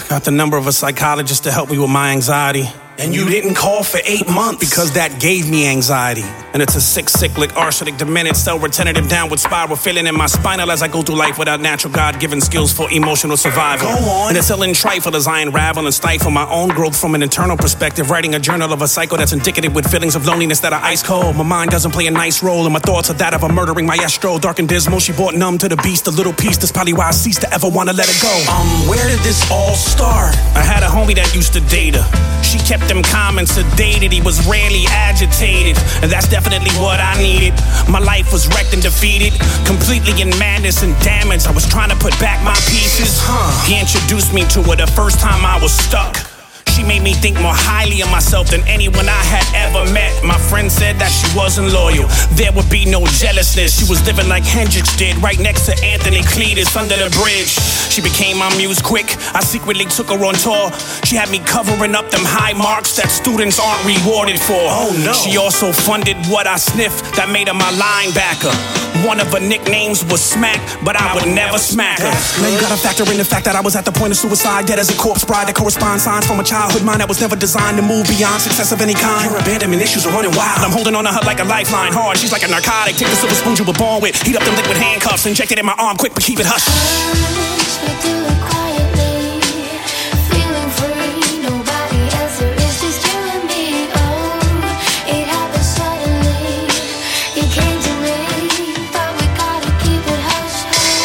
Got the number of a psychologist to help me with my anxiety. And you didn't call for 8 months. Because that gave me anxiety. And it's a sick, cyclic, arsenic, demented, cell-retentive downward spiral feeling in my spinal as I go through life without natural God-given skills for emotional survival. Go on. And it's ill and trifle as I unravel and stifle my own growth from an internal perspective, writing a journal of a cycle that's indicative with feelings of loneliness that are ice cold. My mind doesn't play a nice role, and my thoughts are that of a murdering maestro. Dark and dismal, she brought numb to the beast, a little piece. That's probably why I ceased to ever want to let it go. Where did this all start? I had a homie that used to date her. She kept them calm and sedated. He was rarely agitated, and that's definitely what I needed. My life was wrecked and defeated, completely in madness and damage. I was trying to put back my pieces. He introduced me to her the first time I was stuck. She made me think more highly of myself than anyone I had ever met. My friend said that she wasn't loyal. There would be no jealousness. She was living like Hendrix did, right next to Anthony Cletus under the bridge. She became my muse quick. I secretly took her on tour. She had me covering up them high marks that students aren't rewarded for. Oh no. She also funded what I sniffed that made her my linebacker. One of her nicknames was Smack, but I would never smack her. Now you gotta factor in the fact that I was at the point of suicide, dead as a corpse bride that corresponds signs from a childhood mind that was never designed to move beyond success of any kind. Your abandonment issues are running wild. I'm holding on to her like a lifeline, hard. She's like a narcotic. Take the silver spoon you were born with, heat up them liquid handcuffs, inject it in my arm quick, but keep it hush. We do it quietly, feeling free. Nobody else, there is just you and me. Oh, it happened suddenly. You came to me, but we gotta keep it hush,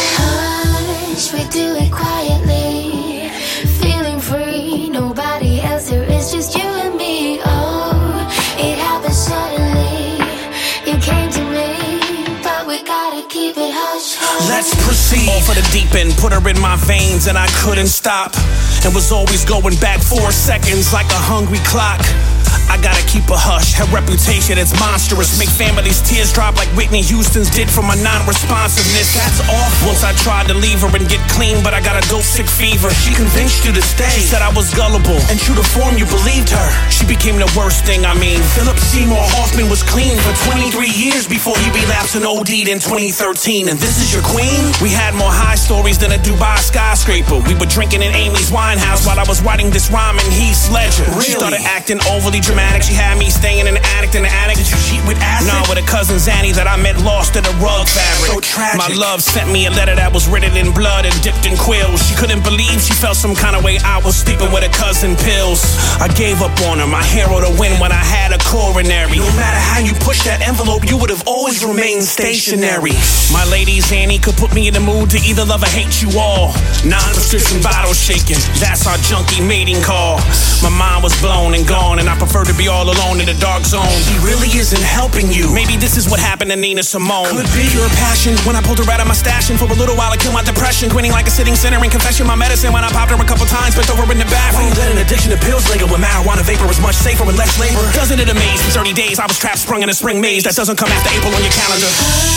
hush. We do it quietly, feeling free. Nobody else, there is just you and me. Oh, it happened suddenly. You came to me, but we gotta keep it hush, hush. Let's proceed. Off of the deep end, put her in my veins, and I couldn't stop. And was always going back 4 seconds like a hungry clock. I gotta keep a hush. Her reputation is monstrous. Make families' tears drop like Whitney Houston's did from my non-responsiveness. That's awful. Once I tried to leave her and get clean, but I got a dope sick fever. She convinced you to stay. She said I was gullible, and true to form, you believed her. She became the worst thing, I mean. Philip Seymour Hoffman was clean for 23 years before he relapsed and OD'd in 2013. And this is your queen? We had more high stories than a Dubai skyscraper. We were drinking in Amy's Winehouse while I was writing this rhyme in Heath Ledger. Really? She started acting overly dramatic. She had me staying in the attic. Did you cheat with acid? No, with a cousin Zanny that I met lost in a rug fabric. So tragic. My love sent me a letter that was written in blood and dipped in quills. She couldn't believe she felt some kind of way I was sleeping with a cousin pills. I gave up on her, my hero to win when I had a coronary. No matter how you pushed that envelope, you would have always remained stationary. My lady Zanny could put me in the mood to either love or hate you all. Non-prescription bottle shaking, that's our junkie mating call. My mind was blown and gone, and I prefer to be all alone in the dark zone. He really isn't helping you. Maybe this is what happened to Nina Simone. Could be. Pure passion when I pulled her out of my stash, and for a little while I killed my depression. Grinning like a sitting sinner in confession, my medicine when I popped her a couple times, bent over in the Why bathroom. you let an addiction to pills linger when marijuana vapor is much safer and less labor? Doesn't it amaze? For 30 days I was trapped, sprung in a spring maze that doesn't come after April on your calendar.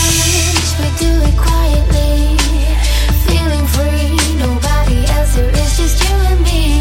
Hush, we do it quietly, feeling free. Nobody else, there is just you and me.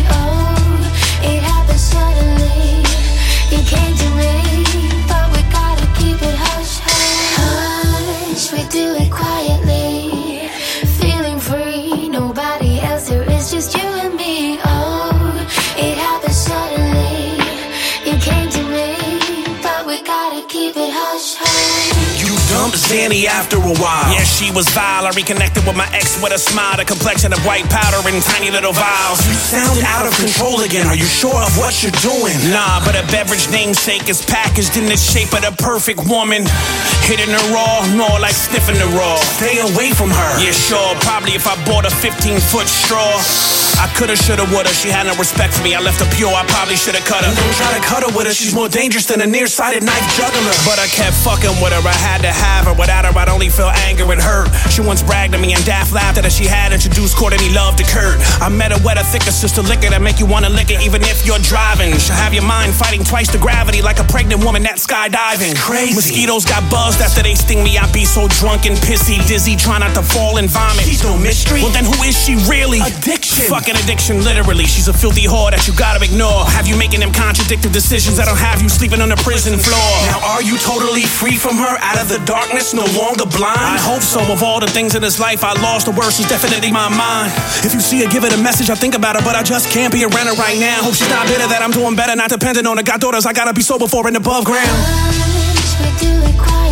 Oh, it happened suddenly. You came to me, but we gotta keep it hush, hush. Hush, we do it quietly, feeling free. Nobody else, there is just you and me. Oh, it happened suddenly. You came to me, but we gotta keep it hush, hush. You dumped Zanny after a while. Yeah, she was vile. I reconnected with my ex with a smile, the complexion of white powder in tiny little vials. You sound out of control again. Are you sure of what you're doing? Nah, but a beverage namesake is packaged in the shape of the perfect woman. Hitting her raw, more like sniffing the raw. Stay away from her. Yeah, sure, probably if I bought a 15-foot straw. I coulda, shoulda, woulda. She had no respect for me. I left her pure. I probably shoulda cut her. Don't try to cut her with her. She's more dangerous than a nearsighted knife juggler. But I kept fucking with her. I had to have her. Without her, I'd only feel anger and hurt. She once bragged to me and Daft laughed that she had introduced Courtney Love to Kurt. I met her wetter, thicker sister liquor that make you wanna lick it even if you're driving. She'll have your mind fighting twice the gravity like a pregnant woman that's skydiving. Crazy. Mosquitoes got buzzed after they sting me. I be so drunk and pissy, dizzy, trying not to fall and vomit. She's no mystery. Well then who is she really? Addiction. Fuck like an addiction, literally. She's a filthy whore that you gotta ignore. Have you making them contradictory decisions that'll have you sleeping on the prison floor? Now are you totally free from her, out of the darkness, no longer blind? I hope so. Of all the things in this life I lost, the worst is definitely my mind. If you see her, give it a message. I think about her, but I just can't be around her right now. Hope she's not bitter that I'm doing better, not dependent on her. Got daughters, I gotta be sober for and above ground. We do it quietly.